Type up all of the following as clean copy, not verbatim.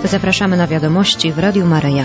Zapraszamy na wiadomości w Radiu Maryja.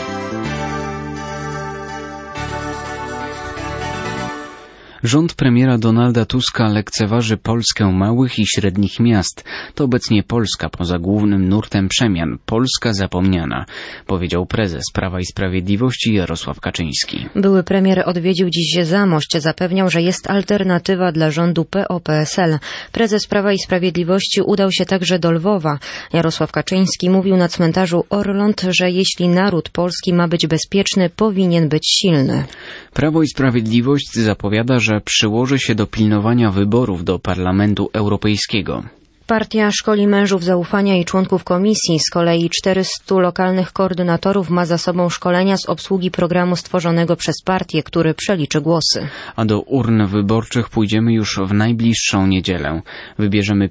Rząd premiera Donalda Tuska lekceważy Polskę małych i średnich miast. To obecnie Polska poza głównym nurtem przemian. Polska zapomniana, powiedział prezes Prawa i Sprawiedliwości Jarosław Kaczyński. Były premier odwiedził dziś Zamość. Zapewniał, że jest alternatywa dla rządu PO-PSL. Prezes Prawa i Sprawiedliwości udał się także do Lwowa. Jarosław Kaczyński mówił na cmentarzu Orląt, że jeśli naród polski ma być bezpieczny, powinien być silny. Prawo i Sprawiedliwość zapowiada, że przyłoży się do pilnowania wyborów do Parlamentu Europejskiego. Partia szkoli mężów zaufania i członków komisji. Z kolei 400 lokalnych koordynatorów ma za sobą szkolenia z obsługi programu stworzonego przez partię, który przeliczy głosy. A do urn wyborczych pójdziemy już w najbliższą niedzielę. Wybierzemy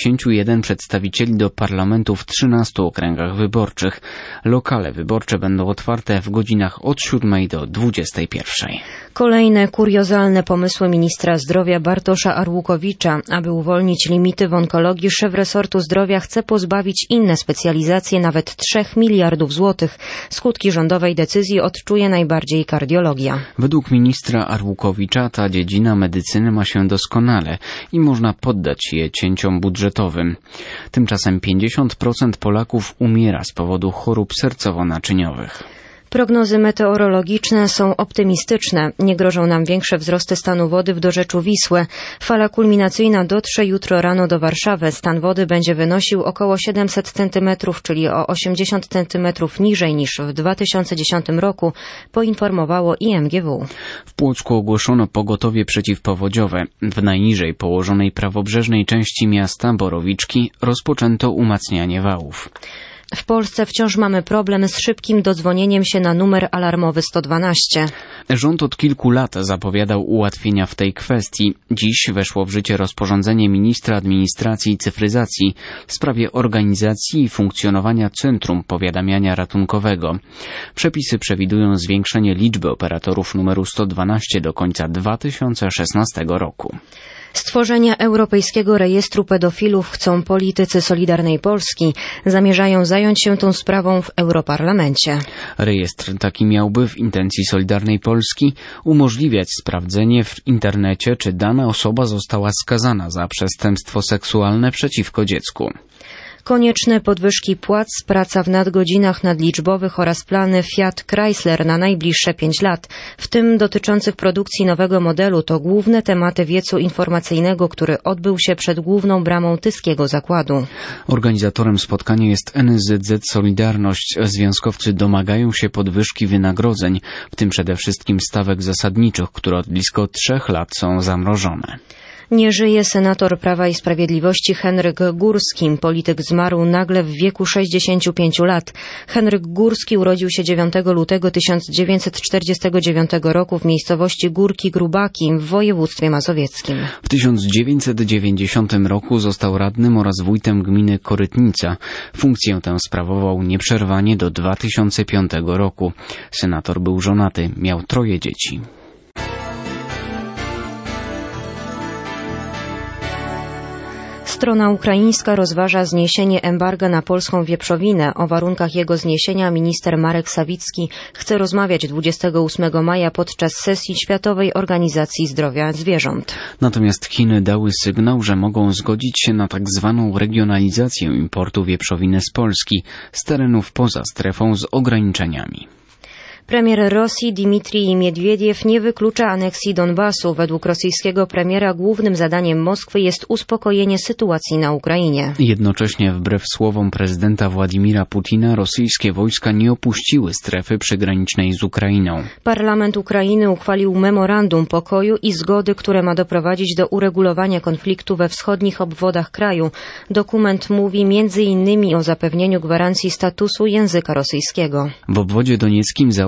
51 przedstawicieli do parlamentu w 13 okręgach wyborczych. Lokale wyborcze będą otwarte w godzinach od 7 do 21. Kolejne kuriozalne pomysły ministra zdrowia Bartosza Arłukowicza. Aby uwolnić limity w onkologii, szef resortu zdrowia chce pozbawić inne specjalizacje nawet 3 miliardów złotych. Skutki rządowej decyzji odczuje najbardziej kardiologia. Według ministra Arłukowicza ta dziedzina medycyny ma się doskonale i można poddać je cięciom budżetowym. Tymczasem 50% Polaków umiera z powodu chorób sercowo-naczyniowych. Prognozy meteorologiczne są optymistyczne. Nie grożą nam większe wzrosty stanu wody w dorzeczu Wisły. Fala kulminacyjna dotrze jutro rano do Warszawy. Stan wody będzie wynosił około 700 cm, czyli o 80 cm niżej niż w 2010 roku, poinformowało IMGW. W Płocku ogłoszono pogotowie przeciwpowodziowe. W najniżej położonej prawobrzeżnej części miasta Borowiczki rozpoczęto umacnianie wałów. W Polsce wciąż mamy problem z szybkim dodzwonieniem się na numer alarmowy 112. Rząd od kilku lat zapowiadał ułatwienia w tej kwestii. Dziś weszło w życie rozporządzenie ministra administracji i cyfryzacji w sprawie organizacji i funkcjonowania Centrum Powiadamiania Ratunkowego. Przepisy przewidują zwiększenie liczby operatorów numeru 112 do końca 2016 roku. Stworzenia Europejskiego Rejestru Pedofilów chcą politycy Solidarnej Polski. Zamierzają zająć się tą sprawą w Europarlamencie. Rejestr taki miałby w intencji Solidarnej Polski umożliwiać sprawdzenie w internecie, czy dana osoba została skazana za przestępstwo seksualne przeciwko dziecku. Konieczne podwyżki płac, praca w nadgodzinach nadliczbowych oraz plany Fiat Chrysler na najbliższe 5 lat, w tym dotyczących produkcji nowego modelu, to główne tematy wiecu informacyjnego, który odbył się przed główną bramą tyskiego zakładu. Organizatorem spotkania jest NSZZ Solidarność. Związkowcy domagają się podwyżki wynagrodzeń, w tym przede wszystkim stawek zasadniczych, które od blisko 3 lat są zamrożone. Nie żyje senator Prawa i Sprawiedliwości Henryk Górski. Polityk zmarł nagle w wieku 65 lat. Henryk Górski urodził się 9 lutego 1949 roku w miejscowości Górki Grubaki w województwie mazowieckim. W 1990 roku został radnym oraz wójtem gminy Korytnica. Funkcję tę sprawował nieprzerwanie do 2005 roku. Senator był żonaty, miał 3 dzieci. Strona ukraińska rozważa zniesienie embarga na polską wieprzowinę. O warunkach jego zniesienia minister Marek Sawicki chce rozmawiać 28 maja podczas sesji Światowej Organizacji Zdrowia Zwierząt. Natomiast Chiny dały sygnał, że mogą zgodzić się na tak zwaną regionalizację importu wieprzowiny z Polski, z terenów poza strefą z ograniczeniami. Premier Rosji Dmitrij Miedwiediew nie wyklucza aneksji Donbasu. Według rosyjskiego premiera głównym zadaniem Moskwy jest uspokojenie sytuacji na Ukrainie. Jednocześnie wbrew słowom prezydenta Władimira Putina rosyjskie wojska nie opuściły strefy przygranicznej z Ukrainą. Parlament Ukrainy uchwalił memorandum pokoju i zgody, które ma doprowadzić do uregulowania konfliktu we wschodnich obwodach kraju. Dokument mówi m.in. o zapewnieniu gwarancji statusu języka rosyjskiego. W obwodzie donieckim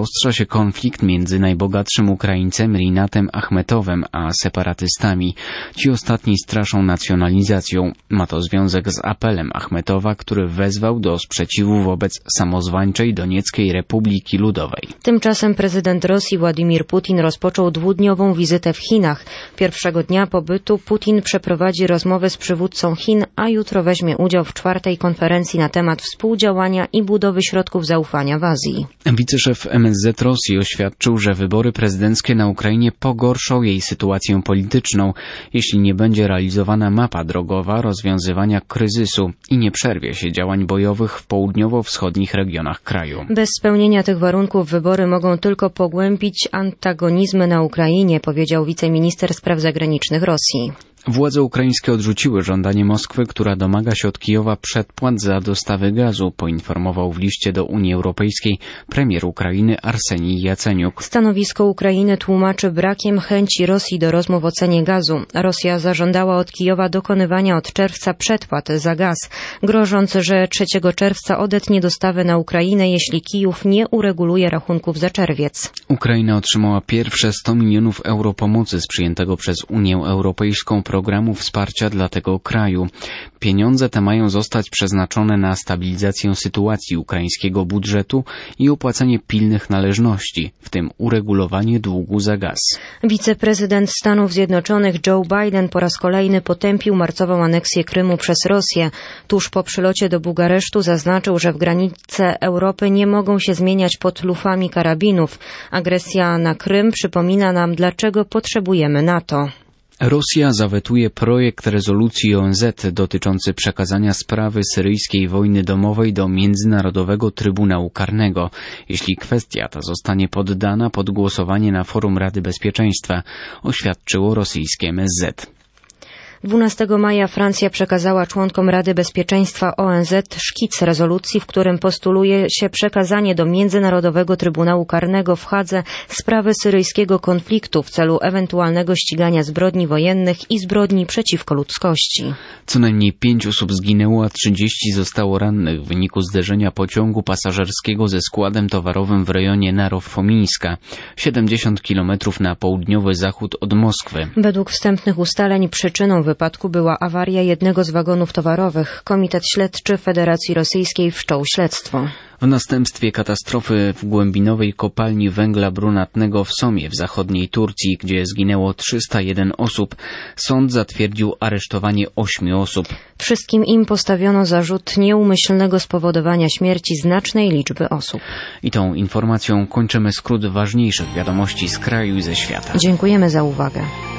Zaostrza się konflikt między najbogatszym Ukraińcem Rinatem Achmetowem a separatystami. Ci ostatni straszą nacjonalizacją. Ma to związek z apelem Achmetowa, który wezwał do sprzeciwu wobec samozwańczej Donieckiej Republiki Ludowej. Tymczasem prezydent Rosji Władimir Putin rozpoczął dwudniową wizytę w Chinach. Pierwszego dnia pobytu Putin przeprowadzi rozmowę z przywódcą Chin, a jutro weźmie udział w 4. konferencji na temat współdziałania i budowy środków zaufania w Azji. Wiceszef MSZ Rosji oświadczył, że wybory prezydenckie na Ukrainie pogorszą jej sytuację polityczną, jeśli nie będzie realizowana mapa drogowa rozwiązywania kryzysu i nie przerwie się działań bojowych w południowo-wschodnich regionach kraju. Bez spełnienia tych warunków wybory mogą tylko pogłębić antagonizmy na Ukrainie, powiedział wiceminister spraw zagranicznych Rosji. Władze ukraińskie odrzuciły żądanie Moskwy, która domaga się od Kijowa przedpłat za dostawy gazu, poinformował w liście do Unii Europejskiej premier Ukrainy Arsenij Jaceniuk. Stanowisko Ukrainy tłumaczy brakiem chęci Rosji do rozmów o cenie gazu. Rosja zażądała od Kijowa dokonywania od czerwca przedpłat za gaz, grożąc, że 3 czerwca odetnie dostawy na Ukrainę, jeśli Kijów nie ureguluje rachunków za czerwiec. Ukraina otrzymała pierwsze 100 milionów euro pomocy z przyjętego przez Unię Europejską programu wsparcia dla tego kraju. Pieniądze te mają zostać przeznaczone na stabilizację sytuacji ukraińskiego budżetu i opłacenie pilnych należności, w tym uregulowanie długu za gaz. Wiceprezydent Stanów Zjednoczonych Joe Biden po raz kolejny potępił marcową aneksję Krymu przez Rosję. Tuż po przylocie do Bukaresztu zaznaczył, że w granice Europy nie mogą się zmieniać pod lufami karabinów. Agresja na Krym przypomina nam, dlaczego potrzebujemy NATO. Rosja zawetuje projekt rezolucji ONZ dotyczący przekazania sprawy syryjskiej wojny domowej do Międzynarodowego Trybunału Karnego, jeśli kwestia ta zostanie poddana pod głosowanie na forum Rady Bezpieczeństwa, oświadczyło rosyjskie MSZ. 12 maja Francja przekazała członkom Rady Bezpieczeństwa ONZ szkic rezolucji, w którym postuluje się przekazanie do Międzynarodowego Trybunału Karnego w Hadze sprawy syryjskiego konfliktu w celu ewentualnego ścigania zbrodni wojennych i zbrodni przeciwko ludzkości. Co najmniej 5 osób zginęło, a 30 zostało rannych w wyniku zderzenia pociągu pasażerskiego ze składem towarowym w rejonie Narow-Fomińska, 70 km na południowy zachód od Moskwy. Według wstępnych ustaleń przyczyną wypadku była awaria jednego z wagonów towarowych. Komitet Śledczy Federacji Rosyjskiej wszczął śledztwo. W następstwie katastrofy w głębinowej kopalni węgla brunatnego w Somie w zachodniej Turcji, gdzie zginęło 301 osób, sąd zatwierdził aresztowanie 8 osób. Wszystkim im postawiono zarzut nieumyślnego spowodowania śmierci znacznej liczby osób. I tą informacją kończymy skrót ważniejszych wiadomości z kraju i ze świata. Dziękujemy za uwagę.